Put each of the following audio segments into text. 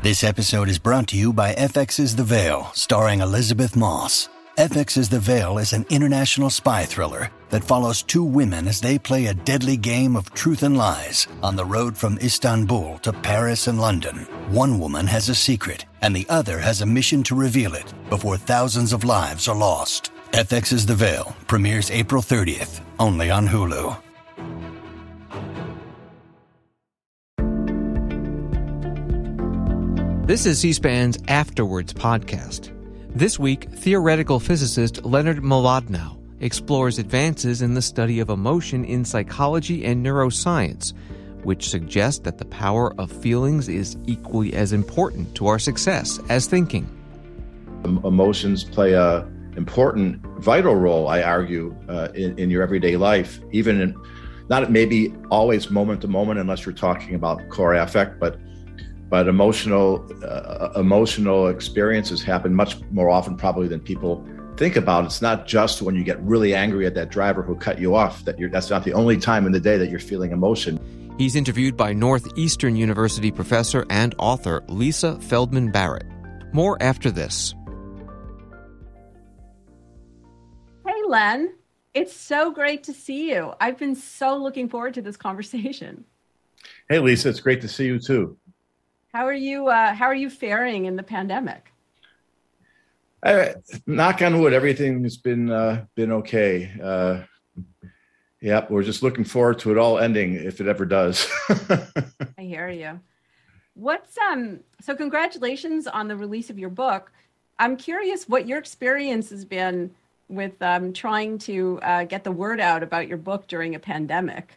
This episode is brought to you by FX's The Veil, starring Elizabeth Moss. FX's The Veil is an international spy thriller that follows two women as they play a deadly game of truth and lies on the road from Istanbul to Paris and London. One woman has a secret, and the other has a mission to reveal it before thousands of lives are lost. FX's The Veil premieres April 30th, only on Hulu. This is C-SPAN's Afterwards podcast. This week, theoretical physicist Leonard Mlodinow explores advances in the study of emotion in psychology and neuroscience, which suggest that the power of feelings is equally as important to our success as thinking. Emotions play a important, vital role, I argue, in your everyday life, even in, not maybe always moment to moment, unless you're talking about core affect, but emotional experiences happen much more often probably than people think about. It's not just when you get really angry at that driver who cut you off that's not the only time in the day that you're feeling emotion. He's interviewed by Northeastern University professor and author Lisa Feldman Barrett. More after this. Hey, Len. It's so great to see you. I've been so looking forward to this conversation. Hey, Lisa. It's great to see you, too. How are you faring in the pandemic? Knock on wood, everything's been okay. Yep, we're just looking forward to it all ending, if it ever does. I hear you. So congratulations on the release of your book. I'm curious what your experience has been with trying to get the word out about your book during a pandemic.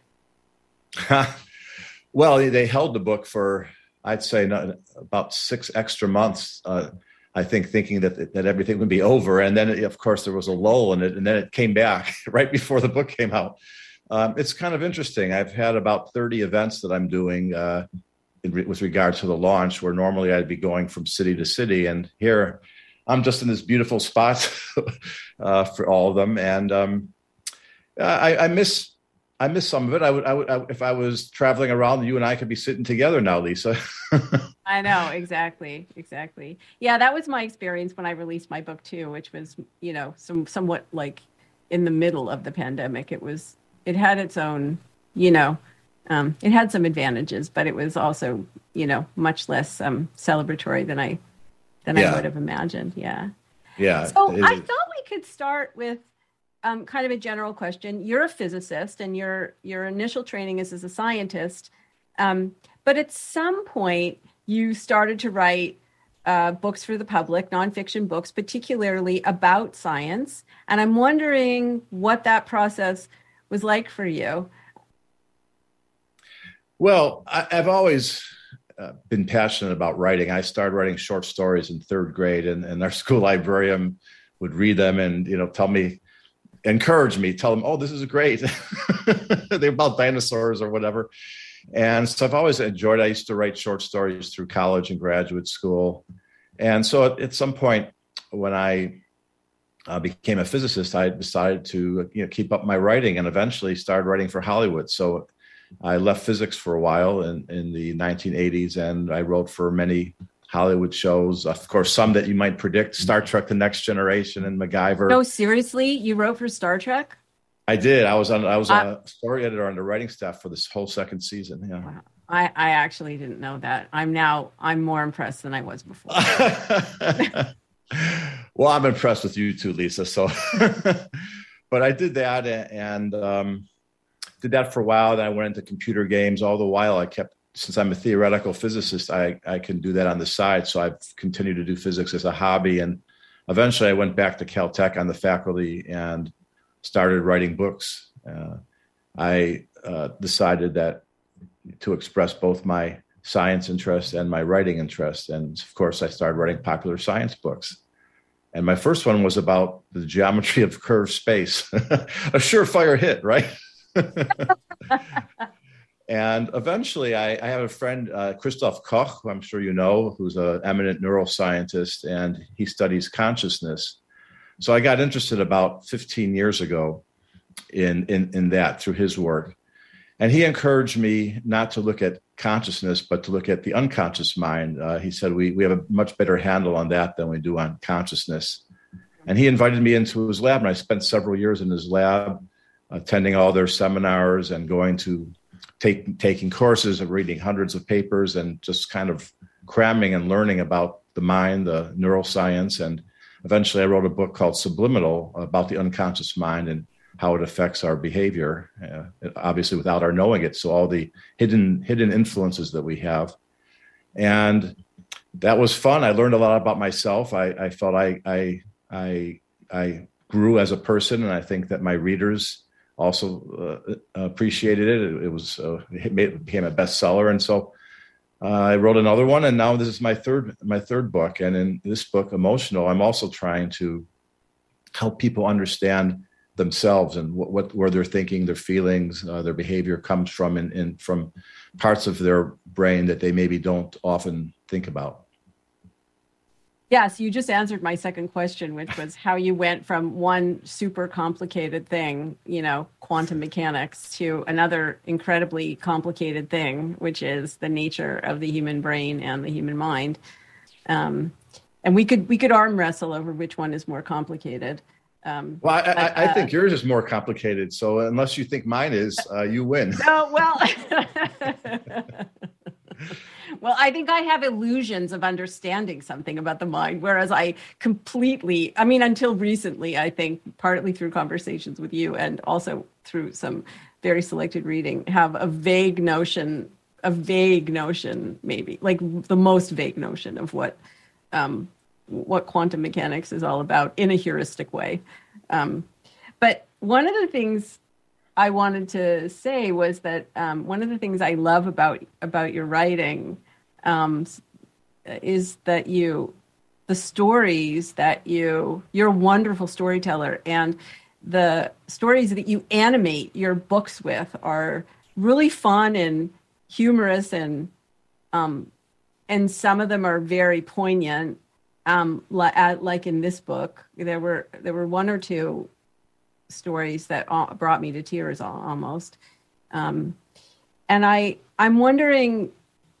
Well, they held the book for, I'd say, about 6 extra months, I think, thinking that everything would be over. And then, of course, there was a lull in it, and then it came back right before the book came out. It's kind of interesting. I've had about 30 events that I'm doing with regard to the launch, where normally I'd be going from city to city. And here I'm just in this beautiful spot for all of them. And I miss some of it. I would, if I was traveling around, you and I could be sitting together now, Lisa. I know, exactly. Yeah, that was my experience when I released my book too, which was, somewhat like in the middle of the pandemic. It had its own, it had some advantages, but it was also, much less celebratory than I would have imagined. Yeah. Yeah. So I thought we could start with kind of a general question. You're a physicist, and your initial training is as a scientist. But at some point, you started to write books for the public, nonfiction books, particularly about science. And I'm wondering what that process was like for you. Well, I've always been passionate about writing. I started writing short stories in 3rd grade, and our school librarian would read them and, encourage me, tell them, oh, this is great. They're about dinosaurs or whatever. And so I've always enjoyed, I used to write short stories through college and graduate school. And so at some point when I became a physicist, I decided to keep up my writing, and eventually started writing for Hollywood. So I left physics for a while in the 1980s, and I wrote for many Hollywood shows. Of course, some that you might predict: Star Trek: The Next Generation and MacGyver. No, seriously, you wrote for Star Trek? I did. I was a story editor on the writing staff for this whole 2nd season. Yeah. Wow. I actually didn't know that. I'm more impressed than I was before. Well, I'm impressed with you too, Lisa. So, but I did that and did that for a while. Then I went into computer games. All the while, since I'm a theoretical physicist, I can do that on the side. So I've continued to do physics as a hobby. And eventually I went back to Caltech on the faculty and started writing books. I decided that to express both my science interest and my writing interest. And of course, I started writing popular science books. And my first one was about the geometry of curved space. A surefire hit, right? And eventually I have a friend, Christoph Koch, who I'm sure you know, who's an eminent neuroscientist, and he studies consciousness. So I got interested about 15 years ago in that through his work. And he encouraged me not to look at consciousness, but to look at the unconscious mind. He said, we have a much better handle on that than we do on consciousness. And he invited me into his lab, and I spent several years in his lab, attending all their seminars and going to taking courses and reading hundreds of papers and just kind of cramming and learning about the mind, the neuroscience. And eventually I wrote a book called Subliminal about the unconscious mind and how it affects our behavior, obviously without our knowing it. So all the hidden influences that we have. And that was fun. I learned a lot about myself. I felt I grew as a person, and I think that my readers also appreciated it. It became a bestseller. And so I wrote another one, and now this is my third book. And in this book, Emotional, I'm also trying to help people understand themselves and where their thinking, their feelings, their behavior comes from, from parts of their brain that they maybe don't often think about. Yes, you just answered my second question, which was how you went from one super complicated thing, quantum mechanics, to another incredibly complicated thing, which is the nature of the human brain and the human mind. And we could arm wrestle over which one is more complicated. Well, I think yours is more complicated. So unless you think mine is, you win. No, well, well, I think I have illusions of understanding something about the mind, whereas I completely, until recently, I think partly through conversations with you and also through some very selected reading, have a vague notion, maybe like the most vague notion of what quantum mechanics is all about in a heuristic way. But one of the things I wanted to say was that one of the things I love about your writing is that the stories that you're a wonderful storyteller, and the stories that you animate your books with are really fun and humorous, and some of them are very poignant. Like in this book, there were one or two stories that brought me to tears almost. And I'm wondering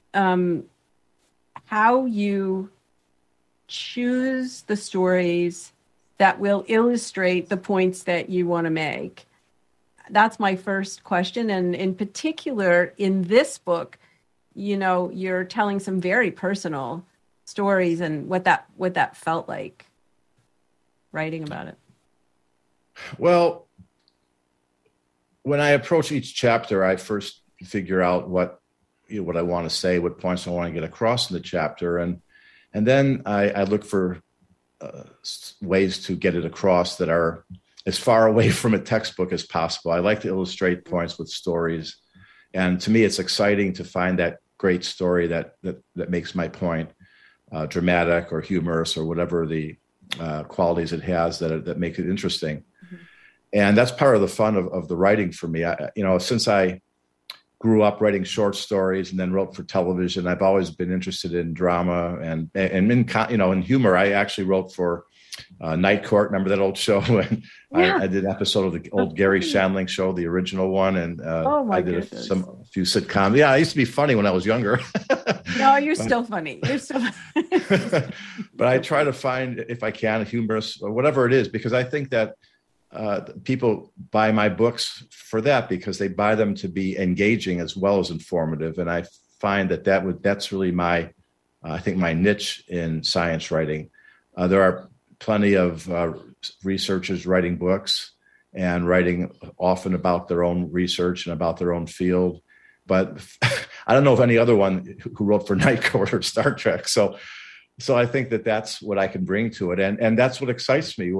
how you choose the stories that will illustrate the points that you want to make. That's my first question. And in particular, in this book, you're telling some very personal stories and what that felt like writing about it. Well, when I approach each chapter, I first figure out what I want to say, what points I want to get across in the chapter, and then I look for ways to get it across that are as far away from a textbook as possible. I like to illustrate points with stories, and to me, it's exciting to find that great story that makes my point dramatic or humorous or whatever the qualities it has that make it interesting. Mm-hmm. And that's part of the fun of the writing for me. Since I grew up writing short stories and then wrote for television, I've always been interested in drama and in humor. I actually wrote for Night Court. Remember that old show? I did an episode of the old Gary Shandling show, the original one, and I did a few sitcoms. Yeah, I used to be funny when I was younger. No, you're still funny. You're still. But I try to find, if I can, humorous or whatever it is, because I think that people buy my books for that, because they buy them to be engaging as well as informative, and I find that's really my niche in science writing. There are plenty of researchers writing books and writing often about their own research and about their own field. But I don't know of any other one who wrote for Night Court or Star Trek. So I think that's what I can bring to it. And that's what excites me.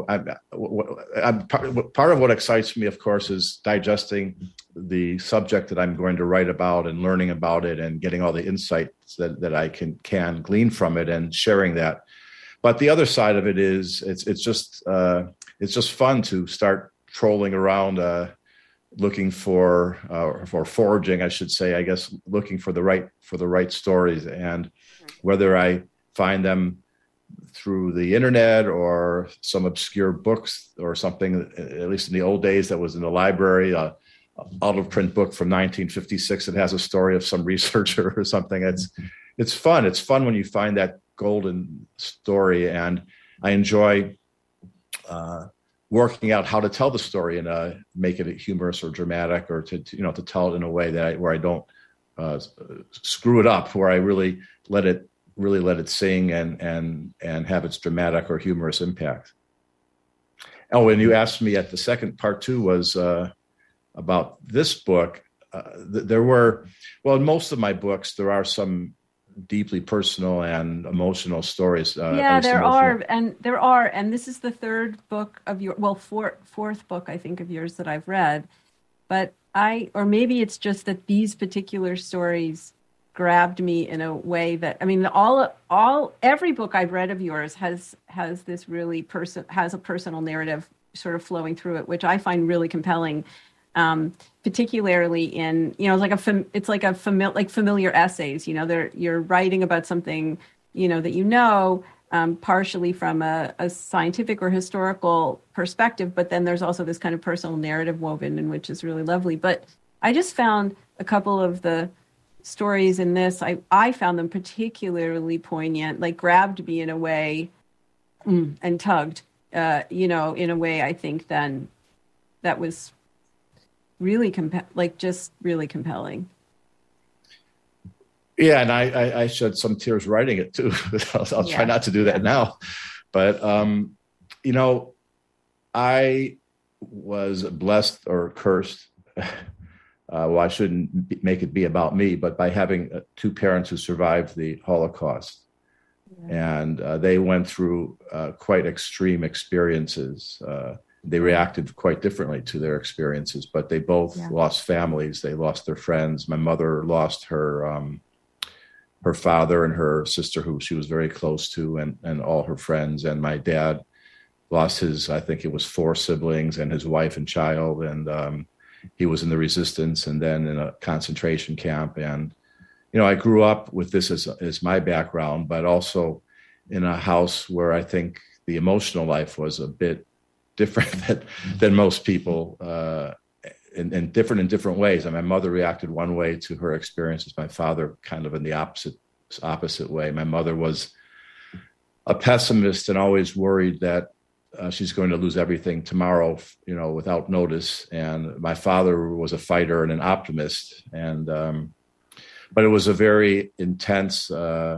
Part of what excites me, of course, is digesting the subject that I'm going to write about and learning about it and getting all the insights that I can glean from it and sharing that. But the other side of it is it's just fun to start trolling around, looking for foraging, I should say, I guess, looking for the right stories, and whether I find them through the internet or some obscure books or something, at least in the old days that was in the library, out of print book from 1956 that has a story of some researcher or something. It's fun. It's fun when you find that golden story, and I enjoy working out how to tell the story and make it humorous or dramatic, or to tell it in a way that where I don't screw it up, where I really let it sing and have its dramatic or humorous impact. Oh, and you asked me at the second part two was about this book. There were, well, in most of my books, there are some deeply personal and emotional stories. Yeah, there are. And this is the third book of fourth book, I think, of yours that I've read. But or maybe it's just that these particular stories grabbed me in a way that, I mean, every book I've read of yours has this really has a personal narrative sort of flowing through it, which I find really compelling. Particularly in, it's like familiar essays, you're writing about something, that partially from a scientific or historical perspective, but then there's also this kind of personal narrative woven in, which is really lovely. But I just found a couple of the stories in this, I found them particularly poignant, like grabbed me in a way and tugged, in a way I think then that was really really compelling. Yeah, and I shed some tears writing it too. I'll try not to do that now. But, I was blessed or cursed. Well, I shouldn't make it be about me, but by having two parents who survived the Holocaust. Yeah. And they went through quite extreme experiences. They reacted quite differently to their experiences, but they both lost families. They lost their friends. My mother lost her father and her sister, who she was very close to, and all her friends. And my dad lost I think it was 4 siblings and his wife and child. And he was in the resistance and then in a concentration camp. And, I grew up with this as my background, but also in a house where I think the emotional life was a bit different than most people, and different in different ways. And my mother reacted one way to her experiences. My father kind of in the opposite way. My mother was a pessimist and always worried that she's going to lose everything tomorrow, without notice. And my father was a fighter and an optimist. And but it was a very intense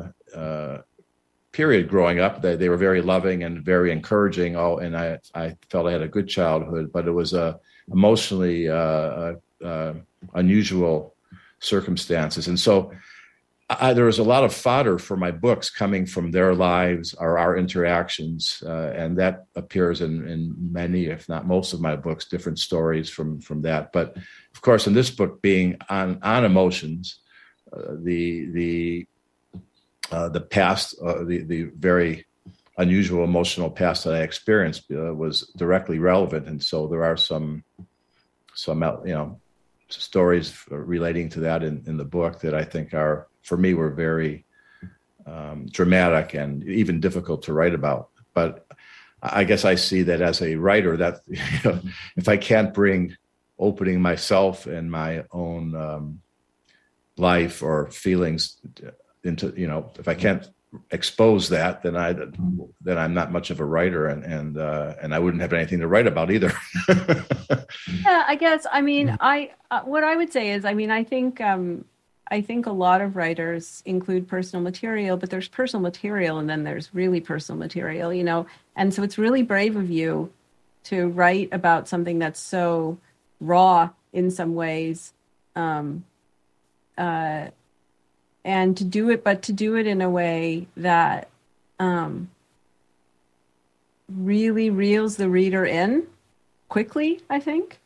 period growing up. They were very loving and very encouraging. And I felt I had a good childhood, but it was emotionally unusual circumstances. And so there was a lot of fodder for my books coming from their lives or our interactions. And that appears in many, if not most of my books, different stories from that. But of course, in this book being on emotions, the past, the very unusual emotional past that I experienced was directly relevant. And so there are some stories relating to that in the book that I think for me were very dramatic and even difficult to write about. But I guess I see that as a writer that, if I can't bring opening myself and my own life or feelings into, if I can't expose that, then I'm not much of a writer, and I wouldn't have anything to write about either. Yeah, I guess. I mean, what I would say is, I think a lot of writers include personal material, but there's personal material and then there's really personal material, and so it's really brave of you to write about something that's so raw in some ways. And to do it in a way that really reels the reader in quickly, I think.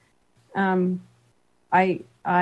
I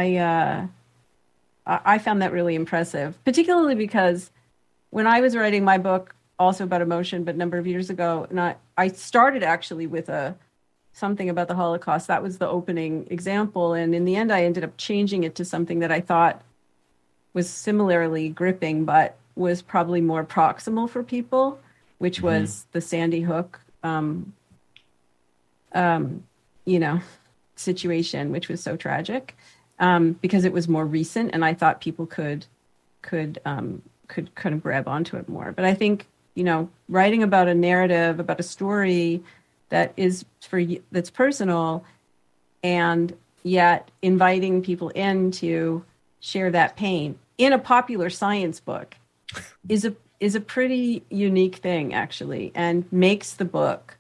found that really impressive, particularly because when I was writing my book, also about emotion, but a number of years ago, and I started actually with something about the Holocaust. That was the opening example, and in the end, I ended up changing it to something that I thought was similarly gripping, but was probably more proximal for people, which was the Sandy Hook, situation, which was so tragic, because it was more recent, and I thought people could kind of grab onto it more. But I think, writing about a narrative, about a story that is that's personal, and yet inviting people in to share that pain in a popular science book is a pretty unique thing, actually, and makes the book,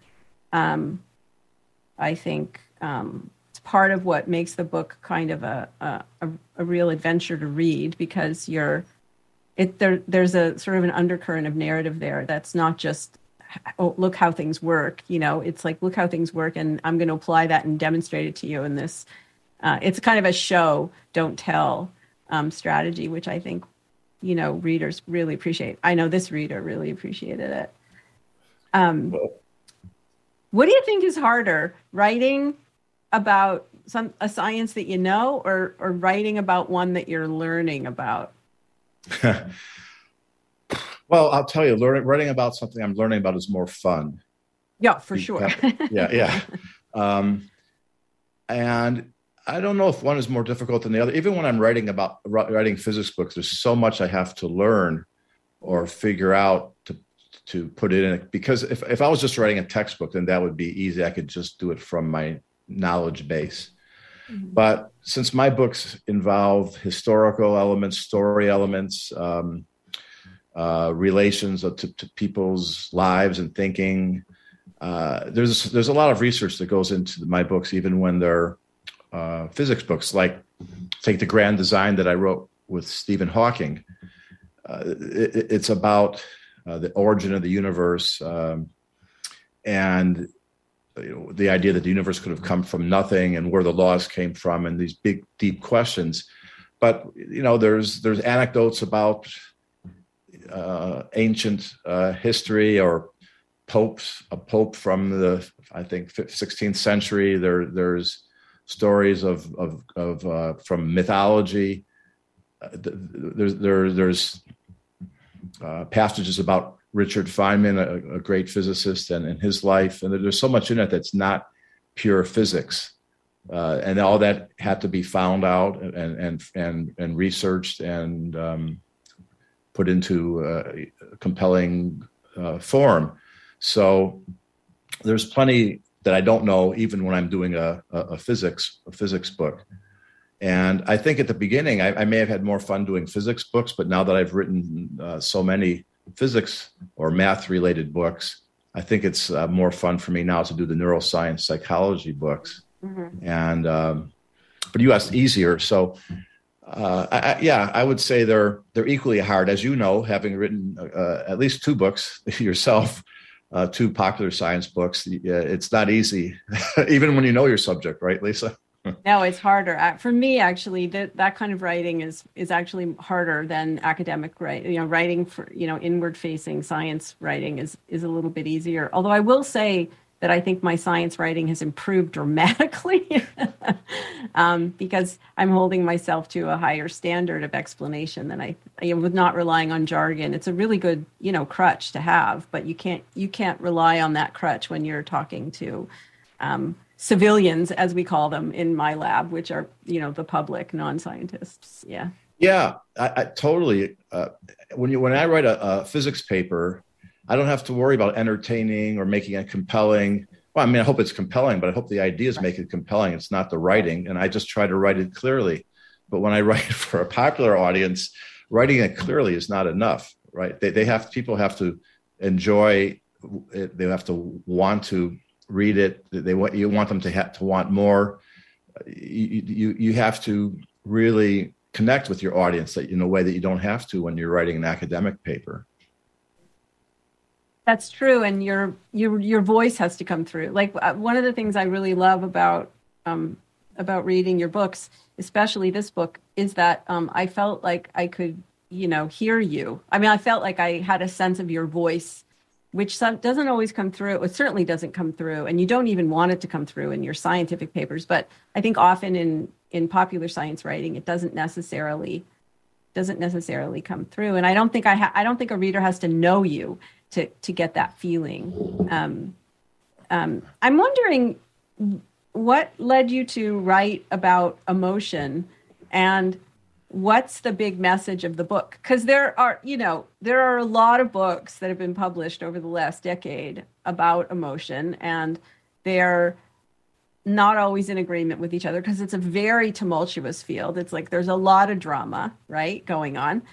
I think, it's part of what makes the book kind of a real adventure to read, because there's a sort of an undercurrent of narrative there that's not just, oh, look how things work. It's like, look how things work, and I'm going to apply that and demonstrate it to you in this. It's kind of a show, don't tell strategy, which I think, readers really appreciate. I know this reader really appreciated it. What do you think is harder, writing about a science that or writing about one that you're learning about? Well, I'll tell you, writing about something I'm learning about is more fun. Yeah, for sure. Yeah. And I don't know if one is more difficult than the other. Even when I'm writing physics books, there's so much I have to learn or figure out to put it in. Because if I was just writing a textbook, then that would be easy. I could just do it from my knowledge base. Mm-hmm. But since my books involve historical elements, story elements, relations to people's lives and thinking, there's a lot of research that goes into my books, even when they're physics books. Like, take The Grand Design that I wrote with Stephen Hawking. It's about the origin of the universe, and the idea that the universe could have come from nothing, and where the laws came from, and these big, deep questions. But there's anecdotes about ancient history, or a pope from the, I think, 16th century. There's stories of from mythology. There's passages about Richard Feynman, a great physicist, and his life. And there's so much in it that's not pure physics. And all that had to be found out and researched and put into a compelling form. So there's plenty that I don't know, even when I'm doing a physics book. And I think at the beginning, I may have had more fun doing physics books, but now that I've written so many physics or math-related books, I think it's more fun for me now to do the neuroscience psychology books. Mm-hmm. And but you asked easier, so I would say they're equally hard, as you know, having written at least 2 books yourself, 2 popular science books. It's not easy, even when you know your subject, right, Lisa? No, it's harder. For me, actually, that kind of writing is actually harder than academic writing. Writing for, inward-facing science writing is a little bit easier. Although I will say that I think my science writing has improved dramatically because I'm holding myself to a higher standard of explanation than I with not relying on jargon. It's a really good, crutch to have, but you can't rely on that crutch when you're talking to civilians, as we call them in my lab, which are, the public, non-scientists. Yeah. Yeah, I totally. When I write a physics paper, I don't have to worry about entertaining or making it compelling. Well, I mean, I hope it's compelling, but I hope the ideas make it compelling. It's not the writing. And I just try to write it clearly. But when I write for a popular audience, writing it clearly is not enough, right? People have to enjoy it. They have to want to read it. You want them to want more. You have to really connect with your audience in a way that you don't have to when you're writing an academic paper. That's true, and your voice has to come through. Like, one of the things I really love about reading your books, especially this book, is that I felt like I could, hear you. I mean, I felt like I had a sense of your voice, which doesn't always come through. It certainly doesn't come through, and you don't even want it to come through in your scientific papers. But I think often in popular science writing, it doesn't necessarily come through. And I don't think I don't think a reader has to know you to get that feeling. I'm wondering, what led you to write about emotion, and what's the big message of the book? Because there are a lot of books that have been published over the last decade about emotion, and they're not always in agreement with each other because it's a very tumultuous field. It's like there's a lot of drama, right, going on.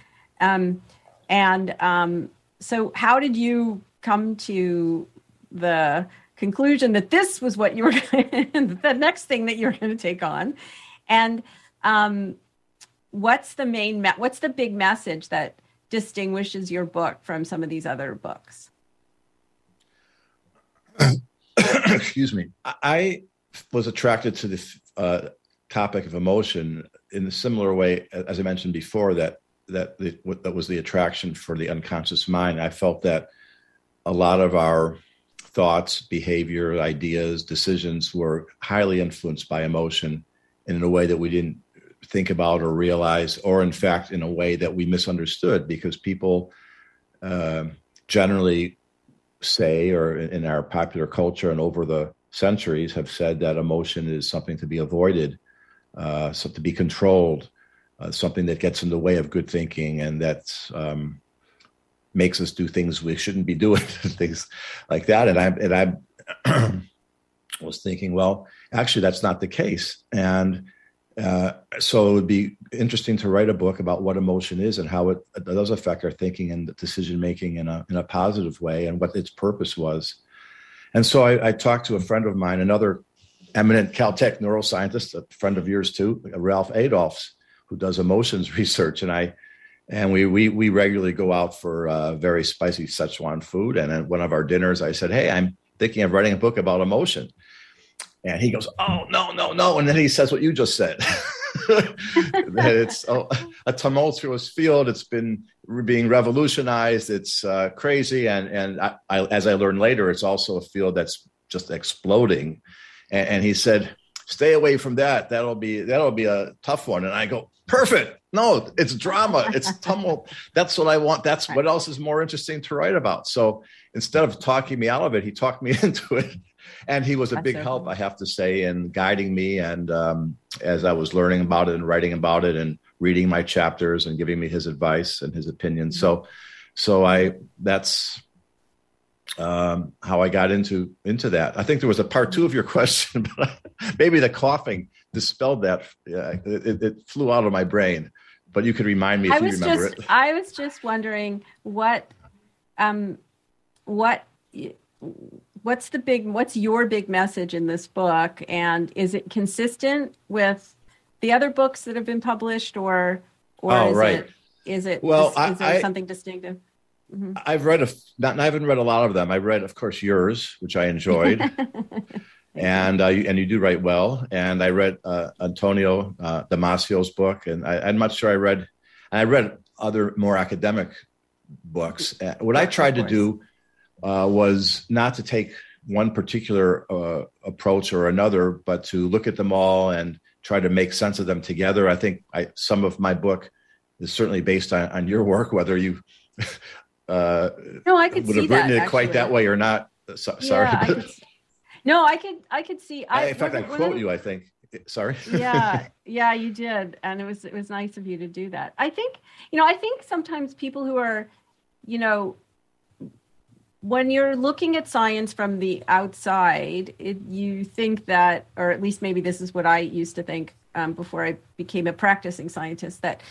So how did you come to the conclusion that this was what you were the next thing that you're going to take on? And what's the big message that distinguishes your book from some of these other books? Excuse me. I was attracted to the topic of emotion in a similar way, as I mentioned before, that was the attraction for the unconscious mind. I felt that a lot of our thoughts, behavior, ideas, decisions were highly influenced by emotion, and in a way that we didn't think about or realize, or in fact, in a way that we misunderstood, because people generally say, or in our popular culture and over the centuries have said, that emotion is something to be avoided, something to be controlled, something that gets in the way of good thinking, and that makes us do things we shouldn't be doing, things like that. And I was thinking, well, actually, that's not the case. And so it would be interesting to write a book about what emotion is and how it does affect our thinking and decision making in a positive way, and what its purpose was. And so I talked to a friend of mine, another eminent Caltech neuroscientist, a friend of yours too, Ralph Adolphs, who does emotions research, and we regularly go out for very spicy Szechuan food. And at one of our dinners, I said, "Hey, I'm thinking of writing a book about emotion." And he goes, "Oh, no." And then he says what you just said, that it's a tumultuous field. It's been being revolutionized. It's crazy. And I, as I learned later, it's also a field that's just exploding. And he said, "Stay away from that. That'll be a tough one." And I go, "Perfect. No, it's drama. It's tumult. That's what I want. That's what else is more interesting to write about." So instead of talking me out of it, he talked me into it. And he was a big help, I have to say, in guiding me. And as I was learning about it and writing about it and reading my chapters and giving me his advice and his opinion. So that's how I got into that. I think there was a part 2 of your question, but maybe the coughing dispelled that. It flew out of my brain, but you could remind me if you remember it. I was just wondering what's your big message in this book, and is it consistent with the other books that have been published, or is there something distinctive? Mm-hmm. I've read I haven't read a lot of them. I read, of course, yours, which I enjoyed, and you do write well. And I read Antonio Damasio's book, and I'm not sure I read other more academic books. What I tried to do was not to take one particular approach or another, but to look at them all and try to make sense of them together. I think some of my book is certainly based on your work, whether you I could would see have written that, it quite that way or not. Sorry. Yeah, I could see. In fact, I quote you, I think. Sorry. Yeah, you did. And it was nice of you to do that. I think sometimes people who are, when you're looking at science from the outside, you think that, or at least maybe this is what I used to think before I became a practicing scientist, that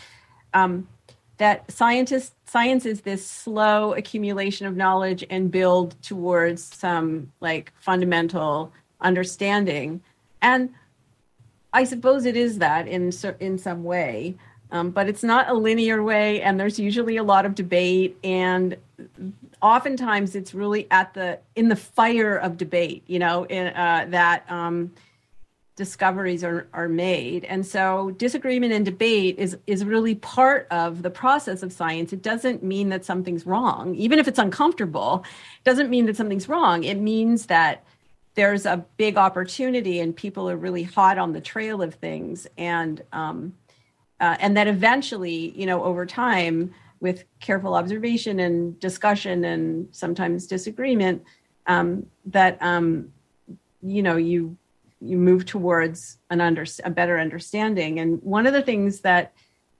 science is this slow accumulation of knowledge and build towards some like fundamental understanding. And I suppose it is that in some way, but it's not a linear way, and there's usually a lot of debate, and oftentimes it's really in the fire of debate, that discoveries are made. And so disagreement and debate is really part of the process of science. It doesn't mean that something's wrong. Even if it's uncomfortable, it doesn't mean that something's wrong. It means that there's a big opportunity and people are really hot on the trail of things. And that eventually, over time, with careful observation and discussion and sometimes disagreement, move towards a better understanding. And one of the things that,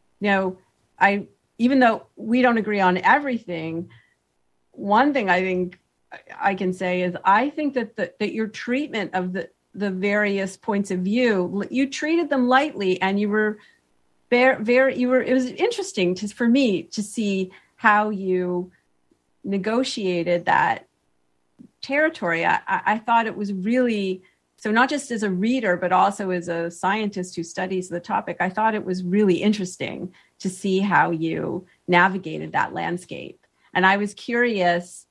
even though we don't agree on everything, one thing I think I can say is I think that your treatment of the various points of view, you treated them lightly, and you were it was interesting for me to see how you negotiated that territory. I thought it was really, so not just as a reader, but also as a scientist who studies the topic, I thought it was really interesting to see how you navigated that landscape. And I was curious,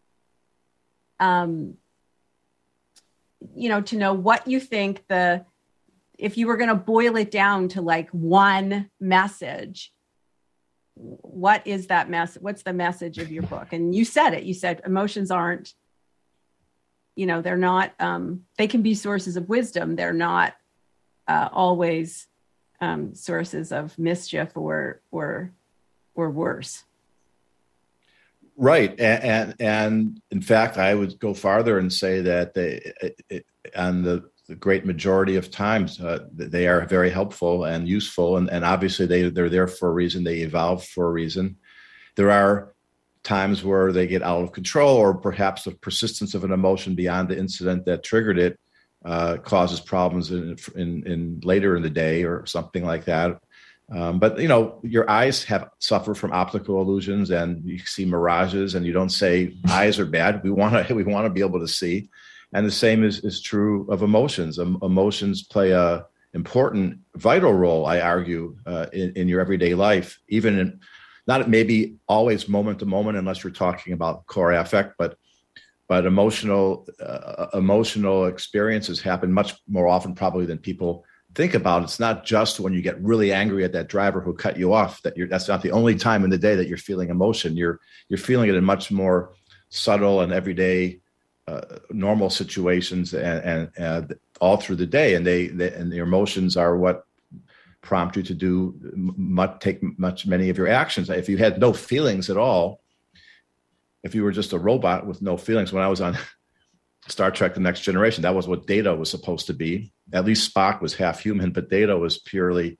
to know what you think if you were going to boil it down to like one message, what is that message? What's the message of your book? And you said it. You said emotions aren't, they're not, they can be sources of wisdom. They're not always sources of mischief or worse. Right. And in fact, I would go farther and say that on the great majority of times, they are very helpful and useful. And obviously they're there for a reason. They evolve for a reason. There are times where they get out of control, or perhaps the persistence of an emotion beyond the incident that triggered it causes problems in later in the day or something like that. But your eyes suffer from optical illusions, and you see mirages, and you don't say eyes are bad. We want to be able to see. And the same is true of emotions. Emotions play a important, vital role, I argue, in your everyday life, even in not maybe always moment to moment, unless you're talking about core affect, but emotional experiences happen much more often probably than people think about. It's not just when you get really angry at that driver who cut you off that's not the only time in the day that you're feeling emotion. You're feeling it in much more subtle and everyday normal situations and all through the day, and the emotions are what prompt you to take many of your actions. If you had no feelings at all, if you were just a robot with no feelings, when I was on Star Trek: The Next Generation, that was what Data was supposed to be. At least Spock was half human, but Data was purely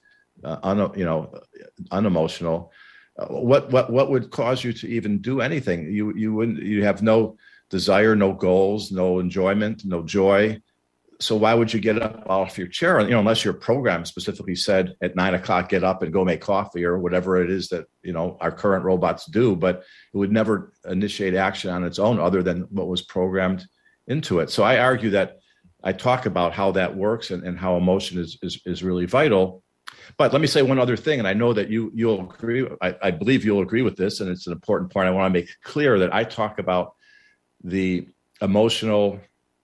unemotional. What would cause you to even do anything? You have no desire, no goals, no enjoyment, no joy. So why would you get up off your chair? Unless your program specifically said at 9 o'clock, get up and go make coffee or whatever it is that, our current robots do, but it would never initiate action on its own other than what was programmed into it. So I argue that I talk about how that works and how emotion is really vital. But let me say one other thing, and I know that you'll agree. I believe you'll agree with this, and it's an important point. I want to make clear that I talk about the emotion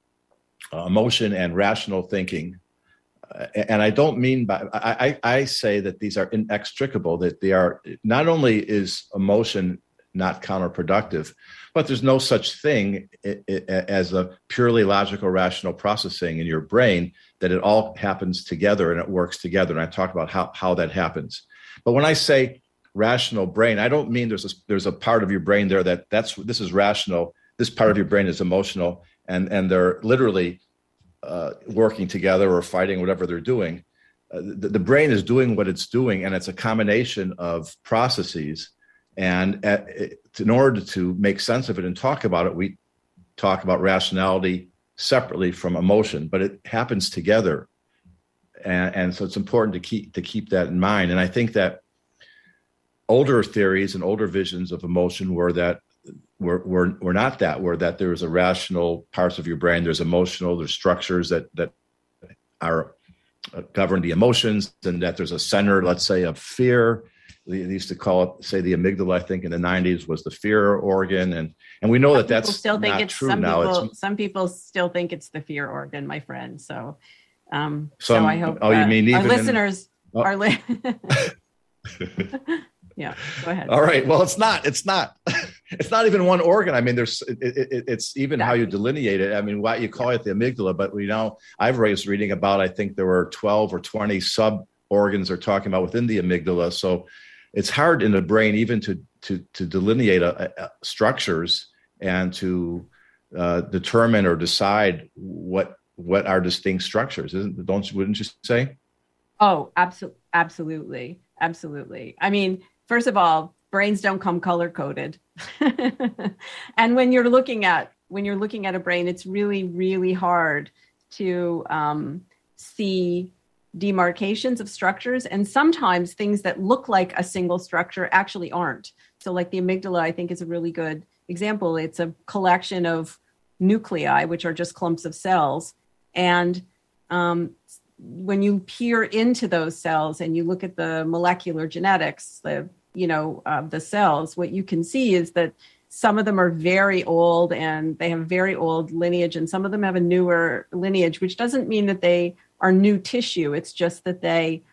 and rational thinking. And I don't mean I say that these are inextricable, that they are, not only is emotion not counterproductive, but there's no such thing as a purely logical, rational processing in your brain, that it all happens together and it works together. And I talk about how that happens. But when I say rational brain, I don't mean there's a part of your brain there this is rational. This part of your brain is emotional, and they're literally working together or fighting, whatever they're doing. The brain is doing what it's doing, and it's a combination of processes. And in order to make sense of it and talk about it, we talk about rationality separately from emotion, but it happens together. And so it's important to keep that in mind. And I think that older theories and older visions of emotion were that we're not that. We're that there's a rational parts of your brain, there's emotional, there's structures that are govern the emotions, and that there's a center, let's say, of fear. They used to call it, say, the amygdala, I think in the 90s was the fear organ. And we know that's still think not true now. Some people still think it's the fear organ, my friend. So I hope you mean even our listeners are yeah, go ahead. All right. Well, it's not even one organ. I mean, it's even how you delineate it. I mean, why you call it the amygdala, but I've raised reading about, I think there were 12 or 20 sub organs they're talking about within the amygdala. So it's hard in the brain even to delineate structures and to determine or decide what what are distinct structures, wouldn't you say? Oh, absolutely. Absolutely. I mean, first of all, brains don't come color coded. And when you're looking at a brain, it's really, really hard to see demarcations of structures. And sometimes things that look like a single structure actually aren't. So like the amygdala, I think, is a really good example. It's a collection of nuclei, which are just clumps of cells. And when you peer into those cells and you look at the molecular genetics, the cells, what you can see is that some of them are very old and they have very old lineage, and some of them have a newer lineage, which doesn't mean that they are new tissue. It's just that they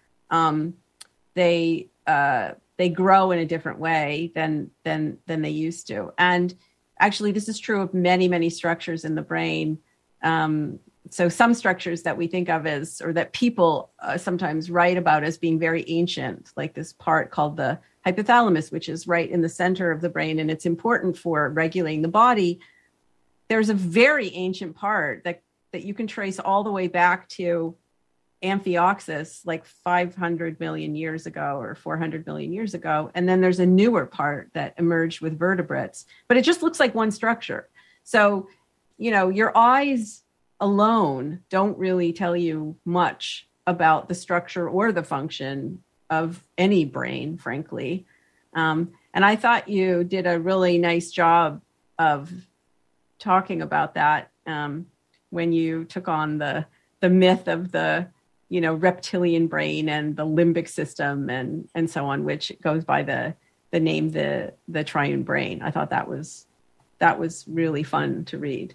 grow in a different way than they used to. And actually, this is true of many, many structures in the brain. So some structures that we think of as, or that people sometimes write about as being very ancient, like this part called the hypothalamus, which is right in the center of the brain, and it's important for regulating the body. There's a very ancient part that you can trace all the way back to Amphioxus, like 500 million years ago or 400 million years ago. And then there's a newer part that emerged with vertebrates, but it just looks like one structure. So, your eyes alone don't really tell you much about the structure or the function of any brain, frankly. And I thought you did a really nice job of talking about that when you took on the myth of the reptilian brain and the limbic system and so on, which goes by the name the triune brain. I thought that was really fun to read.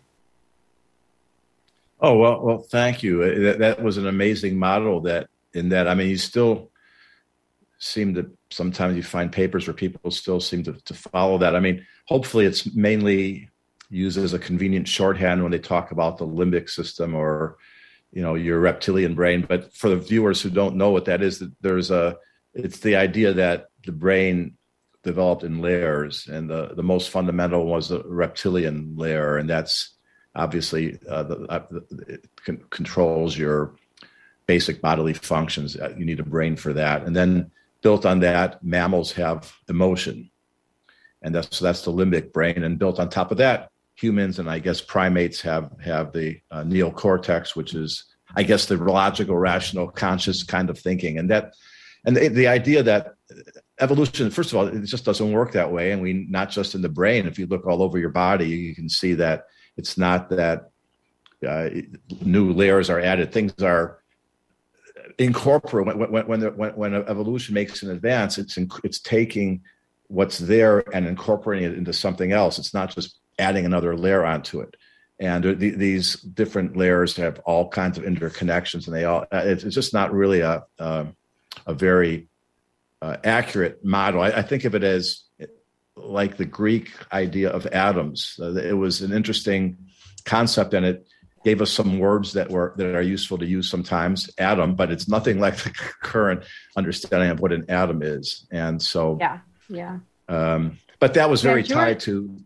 Oh, well, thank you. That was an amazing model you still seem to, sometimes you find papers where people still seem to follow that. I mean, hopefully it's mainly used as a convenient shorthand when they talk about the limbic system or, your reptilian brain. But for the viewers who don't know what that is, it's the idea that the brain developed in layers, and the most fundamental was the reptilian layer, and that's obviously it controls your basic bodily functions. You need a brain for that. And then built on that, mammals have emotion. And that's the limbic brain. And built on top of that, humans and I guess primates have the neocortex, which is, I guess, the logical, rational, conscious kind of thinking. And the idea that evolution, first of all, it just doesn't work that way. And not just in the brain. If you look all over your body, you can see that it's not that new layers are added. Things are incorporated. When evolution makes an advance, it's taking what's there and incorporating it into something else. It's not just adding another layer onto it. And these different layers have all kinds of interconnections, and it's just not really a very accurate model. I think of it as like the Greek idea of atoms. It was an interesting concept, and it gave us some words that are useful to use sometimes. Atom, but it's nothing like the current understanding of what an atom is. And so, yeah. But that was very tied to,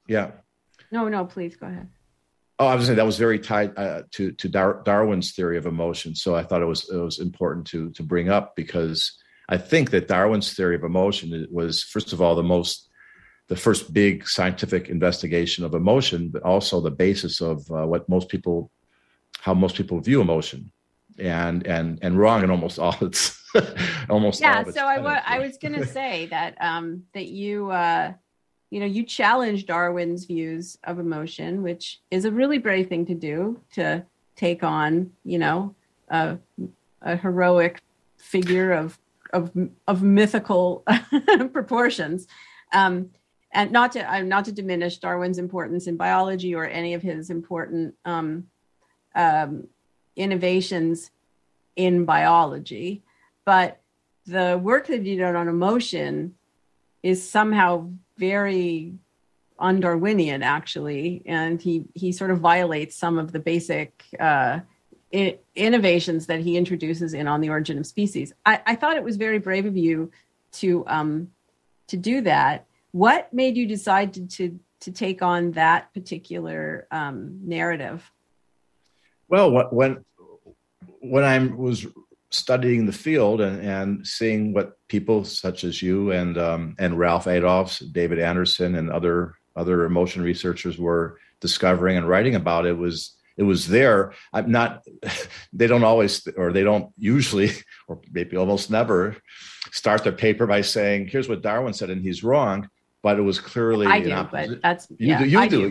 No, please go ahead. Oh, I was saying that was very tied to Darwin's theory of emotion. So I thought it was important to bring up, because I think that Darwin's theory of emotion was, first of all, the first big scientific investigation of emotion, but also the basis of how most people view emotion, and wrong in almost all its almost all of its tenets. I was going to say that that you challenge Darwin's views of emotion, which is a really brave thing to do, to take on a heroic figure of mythical proportions. And not to diminish Darwin's importance in biology or any of his important innovations in biology, but the work that he did on emotion is somehow very un-Darwinian, actually, and he sort of violates some of the basic innovations that he introduces in On the Origin of Species. I thought it was very brave of you to do that. What made you decide to take on that particular narrative? Well, when I was studying the field and seeing what people such as you and Ralph Adolphs, David Anderson, and other emotion researchers were discovering and writing about, it was there. They don't always, or they don't usually, or maybe almost never start their paper by saying, here's what Darwin said and he's wrong. But it was clearly I do, but that's you do.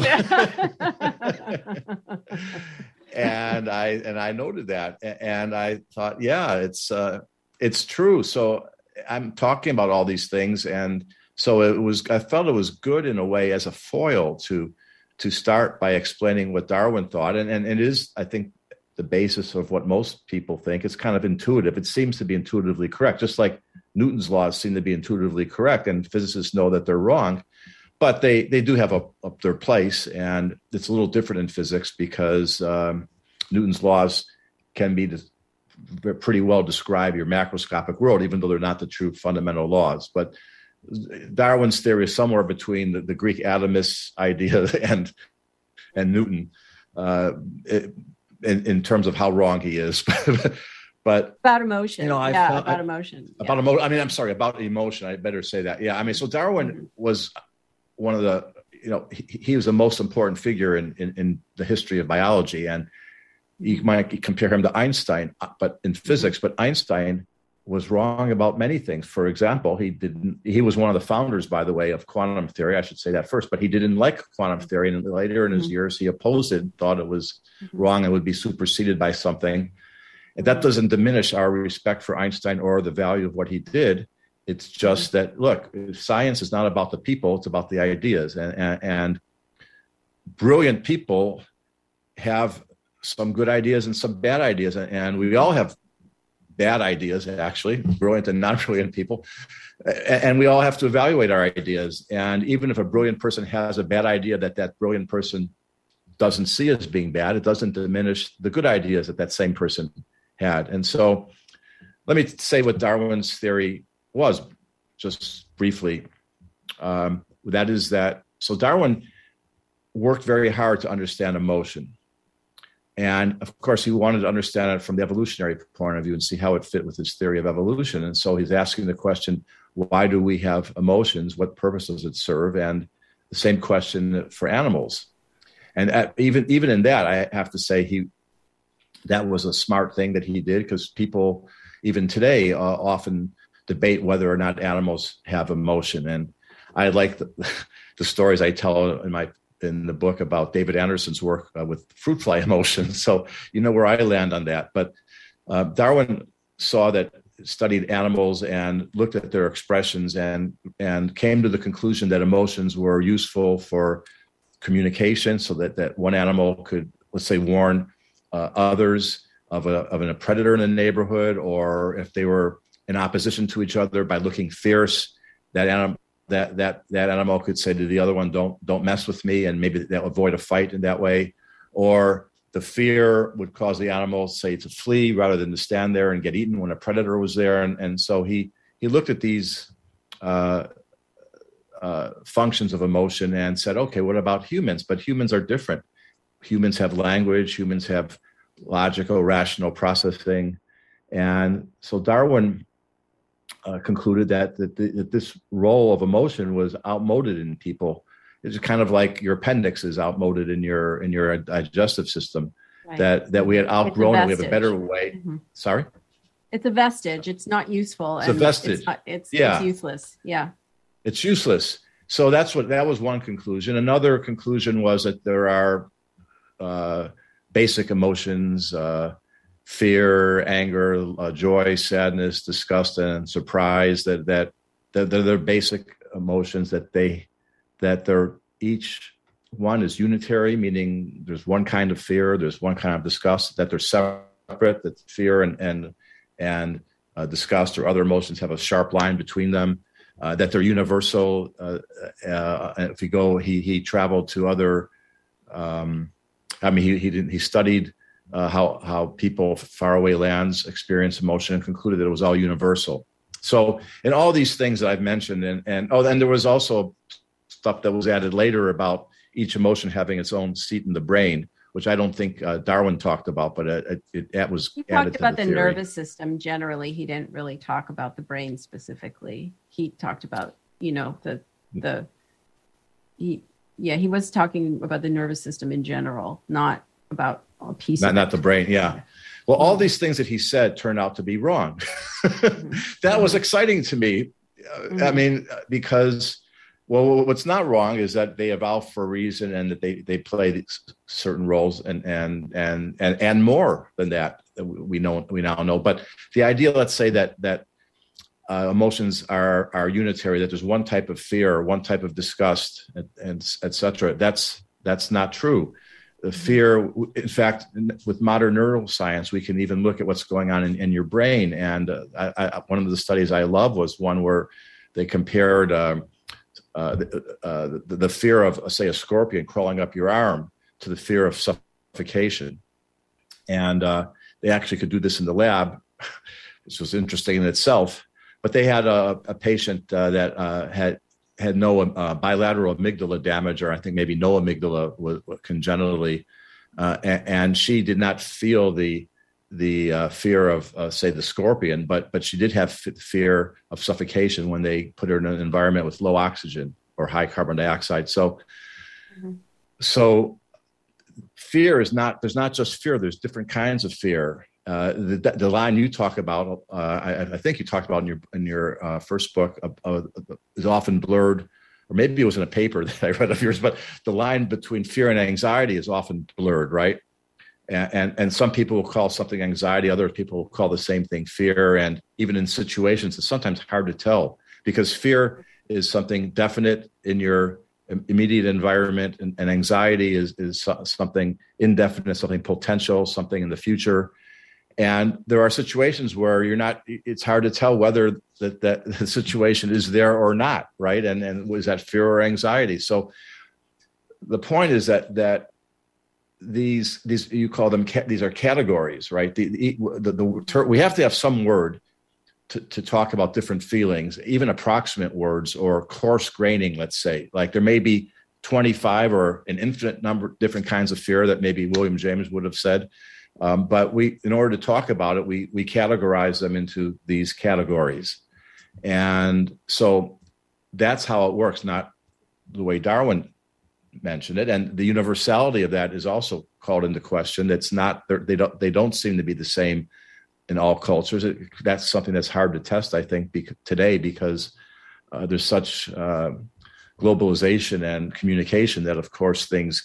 And I noted that, and I thought, yeah, it's true. So I'm talking about all these things, and so I felt it was good in a way as a foil to start by explaining what Darwin thought, and it is, I think, the basis of what most people think. It's kind of intuitive. It seems to be intuitively correct, just like Newton's laws seem to be intuitively correct, and physicists know that they're wrong, but they do have up their place, and it's a little different in physics because Newton's laws can be pretty well describe your macroscopic world, even though they're not the true fundamental laws. But Darwin's theory is somewhere between the Greek atomist idea and Newton in terms of how wrong he is. But about emotion, about emotion. About emotion. I better say that. Yeah, I mean, so Darwin was one of the, he was the most important figure in the history of biology, and you might compare him to Einstein, but in physics. But Einstein was wrong about many things. For example, he was one of the founders, by the way, of quantum theory. I should say that first, but he didn't like quantum theory, and later in his years, he opposed it, thought it was wrong and would be superseded by something. And that doesn't diminish our respect for Einstein or the value of what he did. It's just that, look, science is not about the people, it's about the ideas. And brilliant people have some good ideas and some bad ideas. And we all have bad ideas, actually, brilliant and non-brilliant people. And we all have to evaluate our ideas. And even if a brilliant person has a bad idea that brilliant person doesn't see as being bad, it doesn't diminish the good ideas that same person had. And so let me say what Darwin's theory was, just briefly. That is that, so Darwin worked very hard to understand emotion. And of course, he wanted to understand it from the evolutionary point of view and see how it fit with his theory of evolution. And so he's asking the question, why do we have emotions? What purpose does it serve? And the same question for animals. And even in that, I have to say that was a smart thing that he did, because people, even today, often debate whether or not animals have emotion. And I like the stories I tell in the book about David Anderson's work with fruit fly emotion. So you know where I land on that. But Darwin studied animals and looked at their expressions and came to the conclusion that emotions were useful for communication, so that one animal could, let's say, warn others of a predator in the neighborhood, or if they were in opposition to each other, by looking fierce, that animal could say to the other one, don't mess with me, and maybe they'll avoid a fight in that way. Or the fear would cause the animal, say, to flee rather than to stand there and get eaten when a predator was there. And so he looked at these functions of emotion and said, okay, what about humans? But humans are different. Humans have language. Humans have logical, rational processing. And so Darwin concluded that this role of emotion was outmoded in people. It's kind of like your appendix is outmoded in your digestive system. Right. That we had outgrown it. We have a better way. Mm-hmm. Sorry? It's a vestige. It's not useful. It's a vestige. It's useless. Yeah. It's useless. So that was one conclusion. Another conclusion was that there are basic emotions, fear, anger, joy, sadness, disgust, and surprise, that they're basic emotions, that they're each one is unitary, meaning there's one kind of fear, there's one kind of disgust, that they're separate, that fear and disgust or other emotions have a sharp line between them, that they're universal. If you go, he traveled to other, he studied how people faraway lands experience emotion and concluded that it was all universal. So in all these things that I've mentioned, and there was also stuff that was added later about each emotion having its own seat in the brain. which I don't think Darwin talked about, but it was he added talked about to the theory. nervous system generally. He didn't really talk about the brain specifically. He talked about, he was talking about the nervous system in general, not about a piece of it. Not the brain, yeah. Well, all these things that he said turned out to be wrong. That was exciting to me. I mean, because, well, what's not wrong is that they evolve for a reason, and that they play these certain roles, and more than that we now know. But the idea, let's say that emotions are unitary, that there's one type of fear, one type of disgust, and et cetera. That's not true. The fear, in fact, with modern neuroscience, we can even look at what's going on in your brain. And one of the studies I love was one where they compared the fear of, say, a scorpion crawling up your arm to the fear of suffocation. And they actually could do this in the lab, which was interesting in itself. But they had a patient that had no bilateral amygdala damage, or I think maybe no amygdala was congenitally, and she did not feel the fear of say the scorpion, but she did have fear of suffocation when they put her in an environment with low oxygen or high carbon dioxide. So fear is not, there's not just fear, there's different kinds of fear. The line you talk about, I think you talked about in your first book, is often blurred, or maybe it was in a paper that I read of yours. But the line between fear and anxiety is often blurred, right? And some people will call something anxiety, other people will call the same thing fear. And even in situations, it's sometimes hard to tell, because fear is something definite in your immediate environment, and anxiety is something indefinite, something potential, something in the future. And there are situations where it's hard to tell whether that the situation is there or not, right? And was that fear or anxiety? So the point is that these you call them, these are categories, right? We have to have some word to talk about different feelings, even approximate words or coarse graining, let's say. Like there may be 25 or an infinite number of different kinds of fear that maybe William James would have said. But in order to talk about it, we categorize them into these categories. And so that's how it works, not the way Darwin mentioned it. And the universality of that is also called into question. That's not, they don't seem to be the same in all cultures. That's something that's hard to test, I think, today, because there's such globalization and communication that, of course, things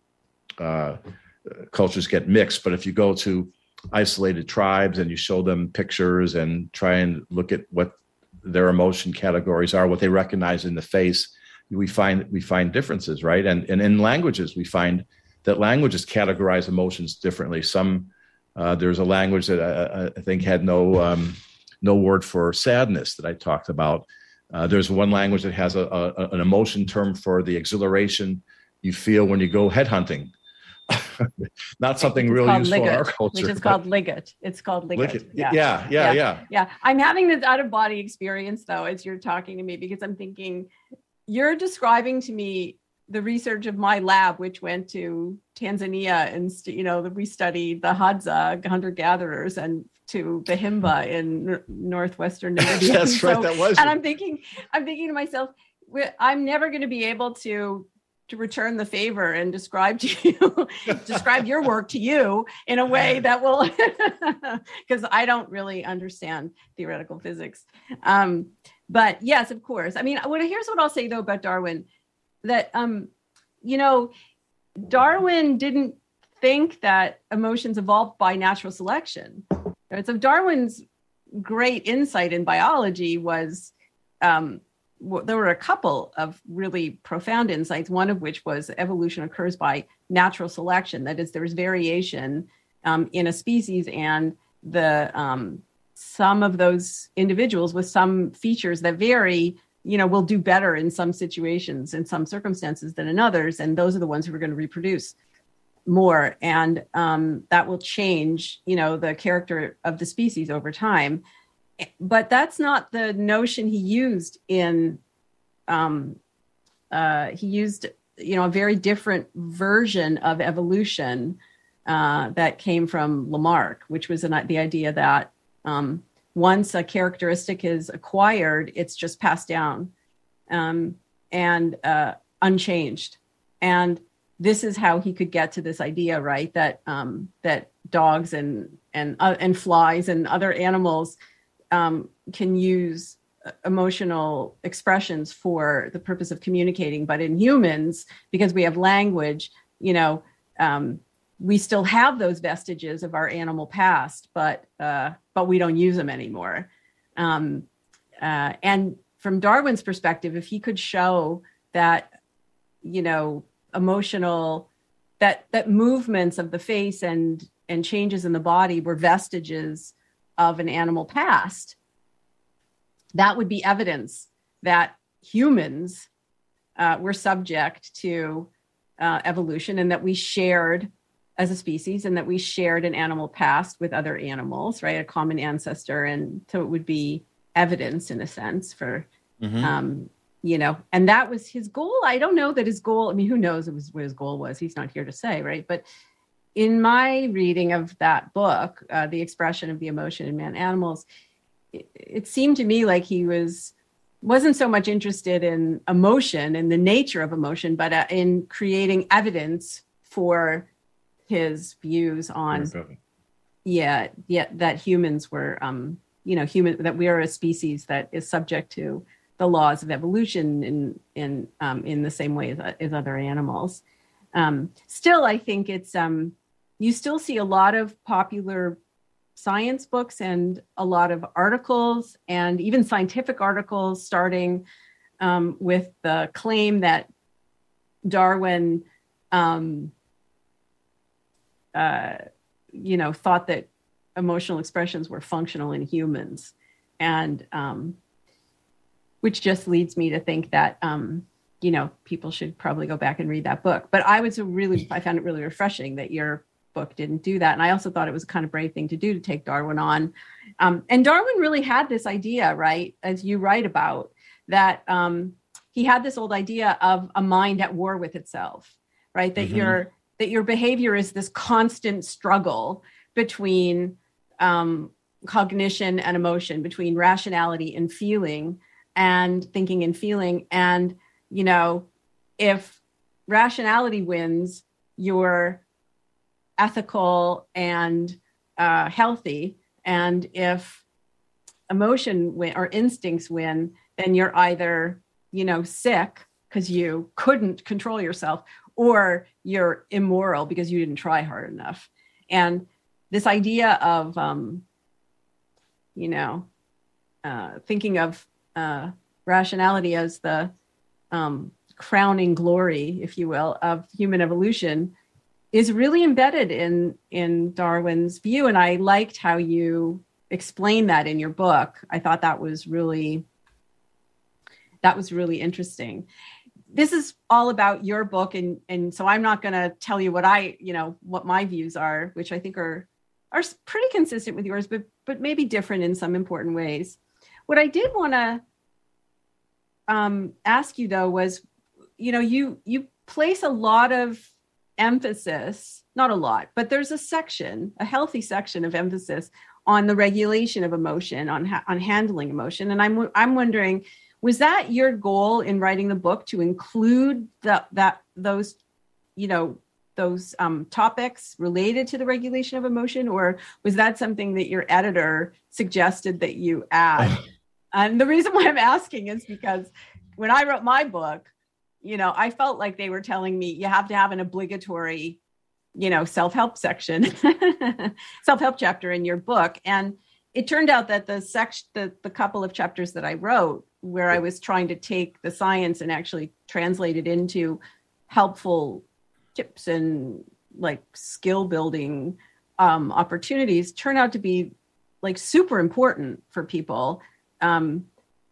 cultures get mixed. But if you go to isolated tribes and you show them pictures and try and look at what their emotion categories are, what they recognize in the face, we find differences, right? And in languages, we find that languages categorize emotions differently. There's a language that I think had no word for sadness that I talked about. There's one language that has an emotion term for the exhilaration you feel when you go headhunting. Not something really useful in our culture. Which is called Liggett. It's called Liggett. Yeah. I'm having this out-of-body experience, though, as you're talking to me, because I'm thinking, you're describing to me the research of my lab, which went to Tanzania, and we studied the Hadza hunter-gatherers and to the Himba in northwestern Namibia. That's right, that was. And I'm thinking to myself, I'm never going to be able to return the favor and describe your work to you in a way that will, because I don't really understand theoretical physics. But yes, of course. I mean, here's what I'll say though about Darwin, that, Darwin didn't think that emotions evolved by natural selection. Right? So Darwin's great insight in biology was, there were a couple of really profound insights, one of which was evolution occurs by natural selection. That is, there's variation in a species, and some of those individuals with some features that vary, will do better in some situations, in some circumstances than in others. And those are the ones who are going to reproduce more. And that will change, the character of the species over time. But that's not the notion he used in a very different version of evolution that came from Lamarck, which was the idea that once a characteristic is acquired, it's just passed down and unchanged. And this is how he could get to this idea, right? That that dogs and flies and other animals can use emotional expressions for the purpose of communicating, but in humans, because we have language, we still have those vestiges of our animal past, but we don't use them anymore. And from Darwin's perspective, if he could show that, emotional, that movements of the face and changes in the body were vestiges of an animal past, that would be evidence that humans were subject to evolution, and that we shared as a species, and that we shared an animal past with other animals, right? A common ancestor. And so it would be evidence in a sense for, and that was his goal. I don't know that his goal, who knows what his goal was? He's not here to say, right? But in my reading of that book, The Expression of the Emotion in Man Animals, it seemed to me like he wasn't so much interested in emotion and the nature of emotion, but in creating evidence for his views on, that humans were, that we are a species that is subject to the laws of evolution in the same way as other animals. Still, I think it's you still see a lot of popular science books and a lot of articles, and even scientific articles, starting with the claim that Darwin thought that emotional expressions were functional in humans, and which just leads me to think that people should probably go back and read that book. But I found it really refreshing that your book didn't do that, and I also thought it was a kind of brave thing to do, to take Darwin on. And Darwin really had this idea, right, as you write about, that he had this old idea of a mind at war with itself, right? That your behavior is this constant struggle between cognition and emotion, between rationality and feeling, and thinking and feeling. And, if rationality wins, you're ethical and healthy. And if emotion or instincts win, then you're either, sick because you couldn't control yourself, or you're immoral because you didn't try hard enough. And this idea of, thinking of rationality as the crowning glory, if you will, of human evolution is really embedded in Darwin's view. And I liked how you explained that in your book. I thought that was really interesting. This is all about your book. And so I'm not going to tell you what my views are, which I think are pretty consistent with yours, but maybe different in some important ways. What I did want to ask you, though, was, you place a lot of emphasis, not a lot, but there's a healthy section of emphasis on the regulation of emotion, on handling emotion. And I'm wondering, was that your goal in writing the book, to include those topics related to the regulation of emotion, or was that something that your editor suggested that you add? And the reason why I'm asking is because when I wrote my book, I felt like they were telling me you have to have an obligatory, self-help section, self-help chapter in your book. And it turned out that the couple of chapters that I wrote, where I was trying to take the science and actually translate it into helpful tips and like skill building opportunities, turn out to be like super important for people. And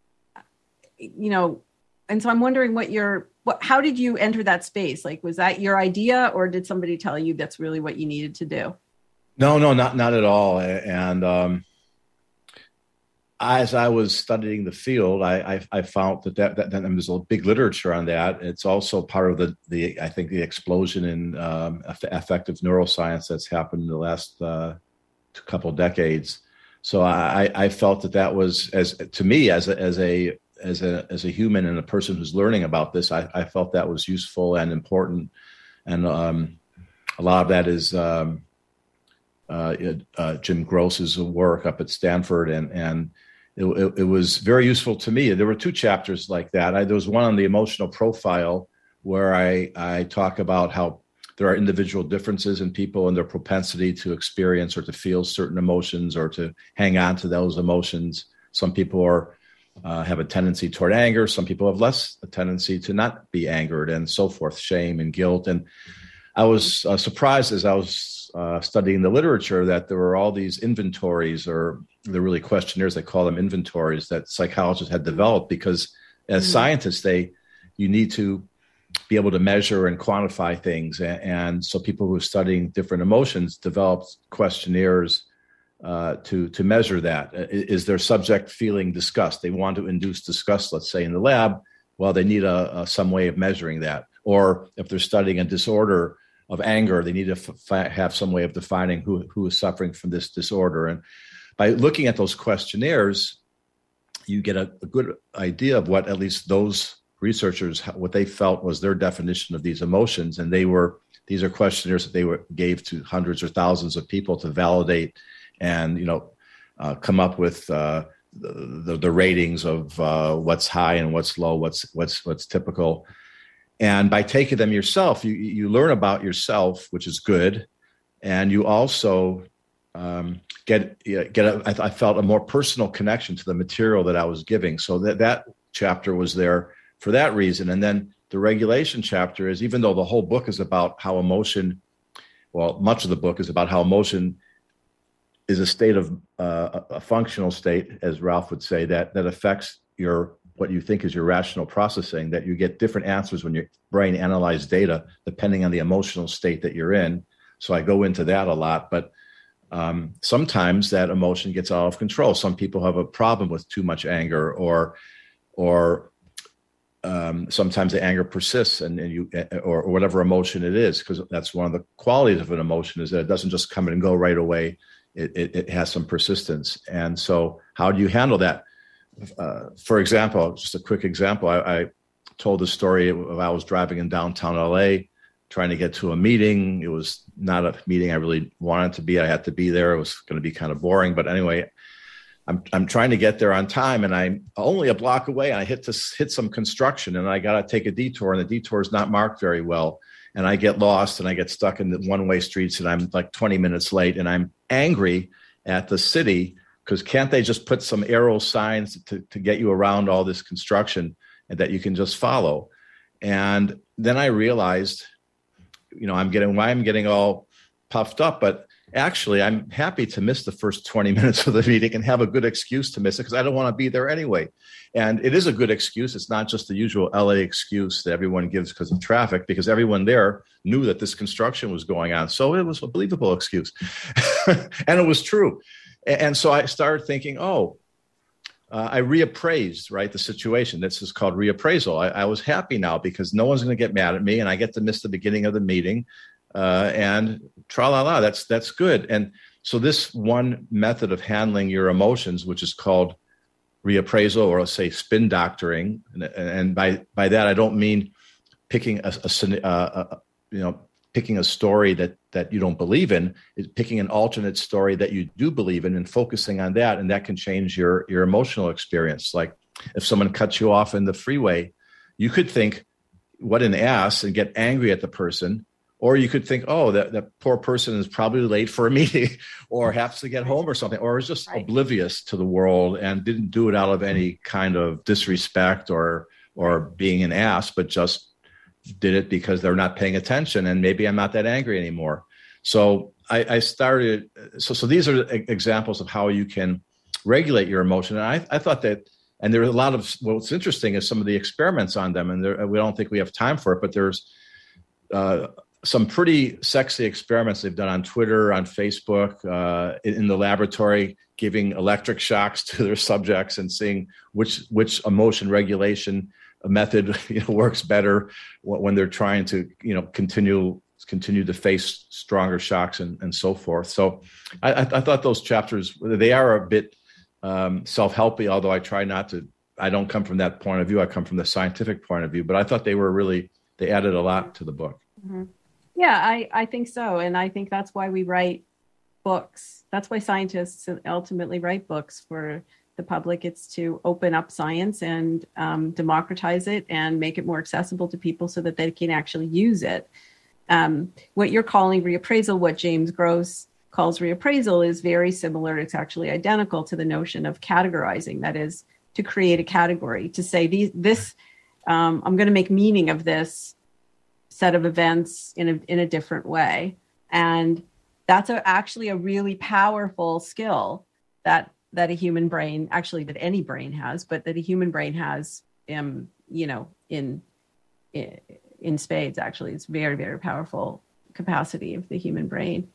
so I'm wondering how did you enter that space? Like, was that your idea, or did somebody tell you that's really what you needed to do? No, not at all. And as I was studying the field, I found that there's a big literature on that. It's also part of the I think the explosion in affective neuroscience that's happened in the last couple of decades. So I felt that was, as to me as a human and a person who's learning about this, I felt that was useful and important, and a lot of that is Jim Gross's work up at Stanford, and it was very useful to me. There were 2 chapters like that. There was one on the emotional profile where I talk about how there are individual differences in people and their propensity to experience or to feel certain emotions or to hang on to those emotions. Some people have a tendency toward anger. Some people have less a tendency to not be angered, and so forth, shame and guilt. And I was surprised as I was studying the literature that there were all these inventories, or they're really questionnaires, they call them inventories, that psychologists had developed, because as scientists, you need to be able to measure and quantify things. And so people who are studying different emotions developed questionnaires to measure that. Is their subject feeling disgust? They want to induce disgust, let's say, in the lab. Well, they need some way of measuring that. Or if they're studying a disorder of anger, they need to have some way of defining who is suffering from this disorder. And by looking at those questionnaires, you get a good idea of what at least those researchers, what they felt was their definition of these emotions. And these are questionnaires that they gave to hundreds or thousands of people to validate and come up with the ratings of what's high and what's low, what's typical. And by taking them yourself, you learn about yourself, which is good, and you also I felt a more personal connection to the material that I was giving. So that chapter was there for that reason. And then the regulation chapter is, even though the whole book is about how emotion, well, much of the book is about how emotion is a state of a functional state, as Ralph would say, that affects what you think is your rational processing, that you get different answers when your brain analyzes data depending on the emotional state that you're in. So I go into that a lot, but sometimes that emotion gets out of control. Some people have a problem with too much anger, or sometimes the anger persists, or whatever emotion it is, because that's one of the qualities of an emotion, is that it doesn't just come and go right away. It has some persistence. And so how do you handle that? For example, just a quick example, I told the story of I was driving in downtown LA trying to get to a meeting. It was not a meeting I really wanted to be. I had to be there. It was going to be kind of boring. But anyway, I'm trying to get there on time, and I'm only a block away, and I hit some construction, and I got to take a detour, and the detour is not marked very well. And I get lost, and I get stuck in the one-way streets, and I'm like 20 minutes late, and I'm angry at the city, because can't they just put some arrow signs to get you around all this construction and that you can just follow? And then I realized, I'm getting all puffed up, but actually I'm happy to miss the first 20 minutes of the meeting and have a good excuse to miss it, because I don't want to be there anyway. And it is a good excuse. It's not just the usual LA excuse that everyone gives because of traffic, because everyone there knew that this construction was going on. So it was a believable excuse. And it was true. And so I started thinking, I reappraised, right, the situation. This is called reappraisal. I was happy now because no one's going to get mad at me, and I get to miss the beginning of the meeting, and tra-la-la, that's good. And so this one method of handling your emotions, which is called reappraisal, or let's say spin doctoring, and by that I don't mean picking picking a story that you don't believe in, is picking an alternate story that you do believe in and focusing on that. And that can change your emotional experience. Like if someone cuts you off in the freeway, you could think, what an ass, and get angry at the person. Or you could think, that poor person is probably late for a meeting or has to get home or something, or is just oblivious to the world and didn't do it out of any kind of disrespect or being an ass, but just did it because they're not paying attention, and maybe I'm not that angry anymore. So I started. So these are examples of how you can regulate your emotion. And I thought that, and there are a lot of, what's interesting is some of the experiments on them, and we don't think we have time for it, but there's some pretty sexy experiments they've done on Twitter, on Facebook, in the laboratory, giving electric shocks to their subjects and seeing which emotion regulation method works better when they're trying to continue to face stronger shocks and so forth. So I thought those chapters, they are a bit self-helpy, although I try not to. I don't come from that point of view. I come from the scientific point of view, but I thought they added a lot to the book. Mm-hmm. Yeah, I think so. And I think that's why we write books. That's why scientists ultimately write books for the public. It's to open up science and democratize it and make it more accessible to people so that they can actually use it. What you're calling reappraisal, what James Gross calls reappraisal, is very similar. It's actually identical to the notion of categorizing. That is, to create a category, to say I'm going to make meaning of this set of events in a different way. And that's actually a really powerful skill that a human brain, actually that any brain has, but that a human brain has, in spades. Actually, it's very, very powerful capacity of the human brain.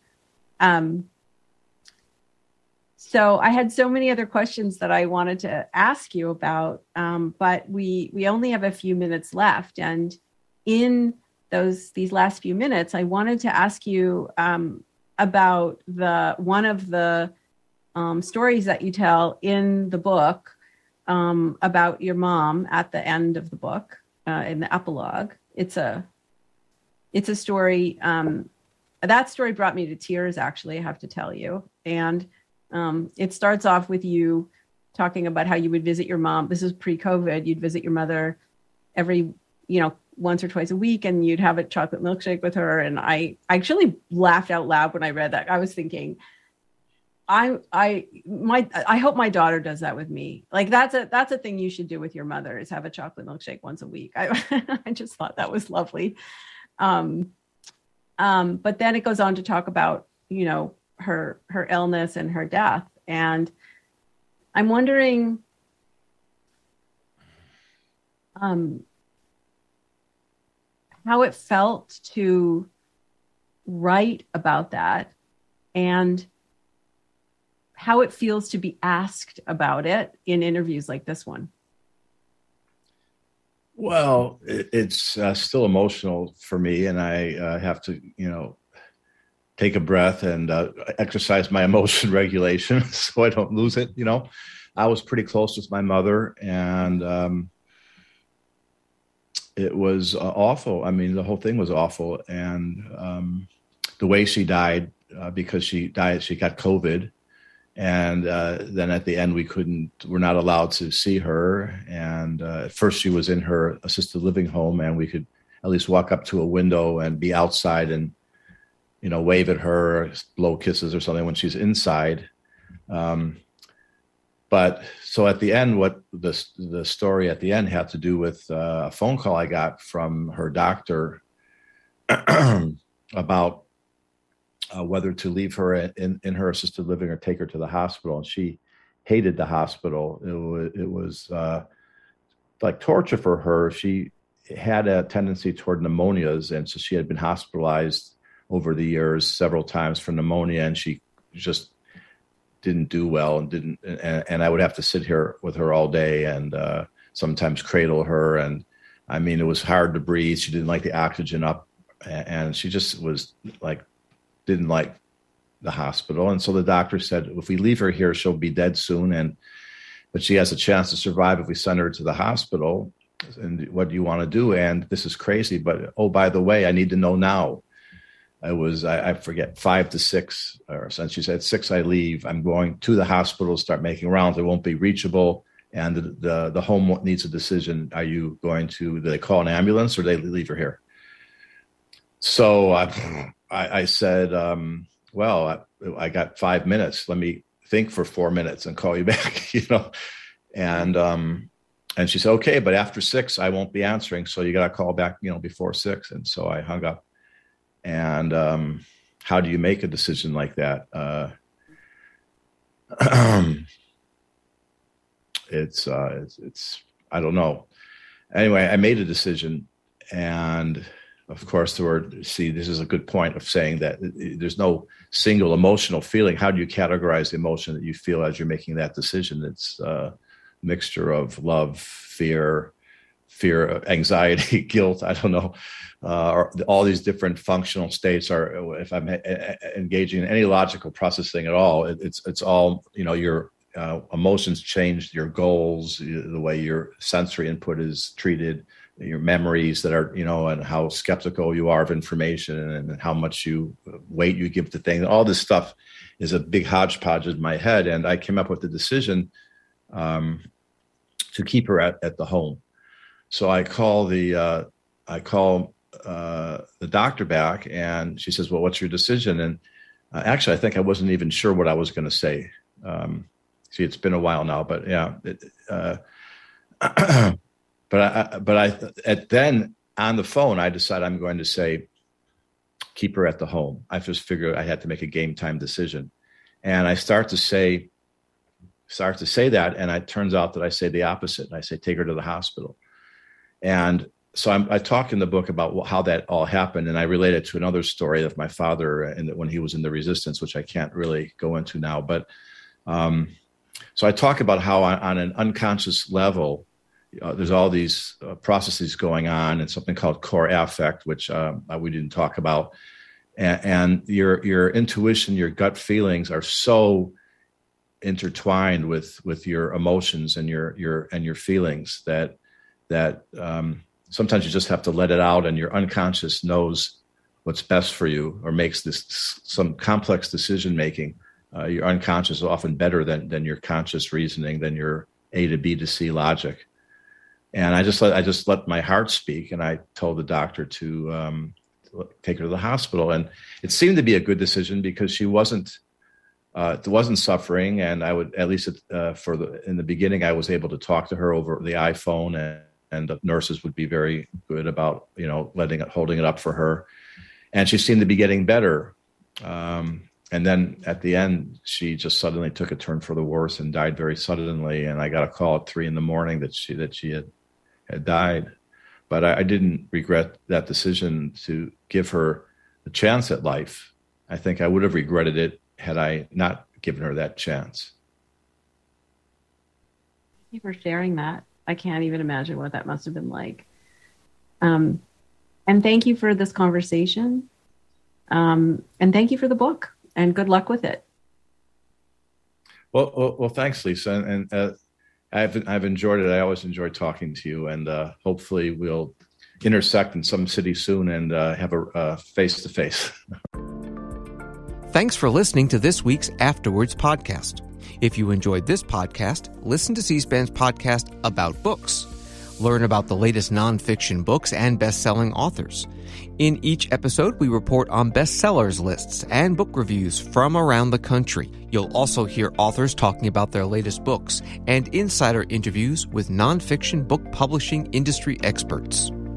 So I had so many other questions that I wanted to ask you about, but we only have a few minutes left. And in these last few minutes, I wanted to ask you about one of the stories that you tell in the book about your mom at the end of the book, in the epilogue. It's a story. That story brought me to tears, actually, I have to tell you. And it starts off with you talking about how you would visit your mom. This is pre-COVID. You'd visit your mother every, once or twice a week, and you'd have a chocolate milkshake with her. And I actually laughed out loud when I read that. I was thinking, I hope my daughter does that with me. Like that's a thing you should do with your mother, is have a chocolate milkshake once a week. I just thought that was lovely. But then it goes on to talk about, her illness and her death. And I'm wondering, how it felt to write about that, and how it feels to be asked about it in interviews like this one. Well, it's still emotional for me, and I have to, take a breath and exercise my emotion regulation so I don't lose it. I was pretty close with my mother, and it was awful. I mean, the whole thing was awful. And the way she died, because she got COVID. And then at the end, we're not allowed to see her. And at first she was in her assisted living home, and we could at least walk up to a window and be outside and, wave at her, or blow kisses or something when she's inside. But so at the end, what the story at the end had to do with a phone call I got from her doctor about whether to leave her in her assisted living or take her to the hospital. And she hated the hospital. It was like torture for her. She had a tendency toward pneumonias, and so she had been hospitalized over the years several times for pneumonia, and she just didn't do well, and I would have to sit here with her all day and sometimes cradle her. And I mean, it was hard to breathe. She didn't like the oxygen up, and she just was like, didn't like the hospital. And so the doctor said, if we leave her here, she'll be dead soon. But she has a chance to survive if we send her to the hospital. And what do you want to do? And this is crazy, but, oh, by the way, I need to know now. I forget, 5 to 6, or since she said 6, I leave. I'm going to the hospital, start making rounds. It won't be reachable. And the home needs a decision. Are you going to, do they call an ambulance, or do they leave her here? So I said, well, I got 5 minutes. Let me think for 4 minutes and call you back, And she said, okay, but after 6, I won't be answering. So you got to call back, before 6. And so I hung up. And how do you make a decision like that? It's I don't know. Anyway, I made a decision, and of course, this is a good point of saying that there's no single emotional feeling. How do you categorize the emotion that you feel as you're making that decision? It's a mixture of love, fear, anxiety, guilt. I don't know. All these different functional states are, if I'm engaging in any logical processing at all, it's all, your emotions change, your goals, the way your sensory input is treated, your memories that are, and how skeptical you are of information and how much weight you give to things. All this stuff is a big hodgepodge in my head. And I came up with the decision to keep her at the home. So I call the doctor back, and she says, "Well, what's your decision?" And actually, I think I wasn't even sure what I was going to say. See, it's been a while now, but yeah. Then on the phone, I decided I'm going to say, keep her at the home. I just figured I had to make a game time decision. And I start to say that, and it turns out that I say the opposite. And I say, take her to the hospital. And so I talk in the book about how that all happened, and I relate it to another story of my father when he was in the resistance, which I can't really go into now. But so I talk about how on an unconscious level, there's all these processes going on, and something called core affect, which we didn't talk about. And your intuition, your gut feelings are so intertwined with your emotions and your feelings that sometimes you just have to let it out, and your unconscious knows what's best for you, or makes some complex decision making. Your unconscious is often better than your conscious reasoning, than your A to B to C logic. And I just let my heart speak, and I told the doctor to take her to the hospital. And it seemed to be a good decision because she wasn't suffering, and I would, at least in the beginning, I was able to talk to her over the iPhone, and the nurses would be very good about holding it up for her, and she seemed to be getting better. And then at the end, she just suddenly took a turn for the worse and died very suddenly. And I got a call at 3 a.m. that she had died. But I didn't regret that decision to give her a chance at life. I think I would have regretted it had I not given her that chance. Thank you for sharing that. I can't even imagine what that must have been like. And thank you for this conversation. And thank you for the book. And good luck with it. Well, thanks, Lisa. And I've enjoyed it. I always enjoy talking to you, and hopefully we'll intersect in some city soon and have a face-to-face. Thanks for listening to this week's Afterwards podcast. If you enjoyed this podcast, listen to C-SPAN's podcast about books. Learn about the latest nonfiction books and best-selling authors. In each episode, we report on bestsellers lists and book reviews from around the country. You'll also hear authors talking about their latest books and insider interviews with nonfiction book publishing industry experts.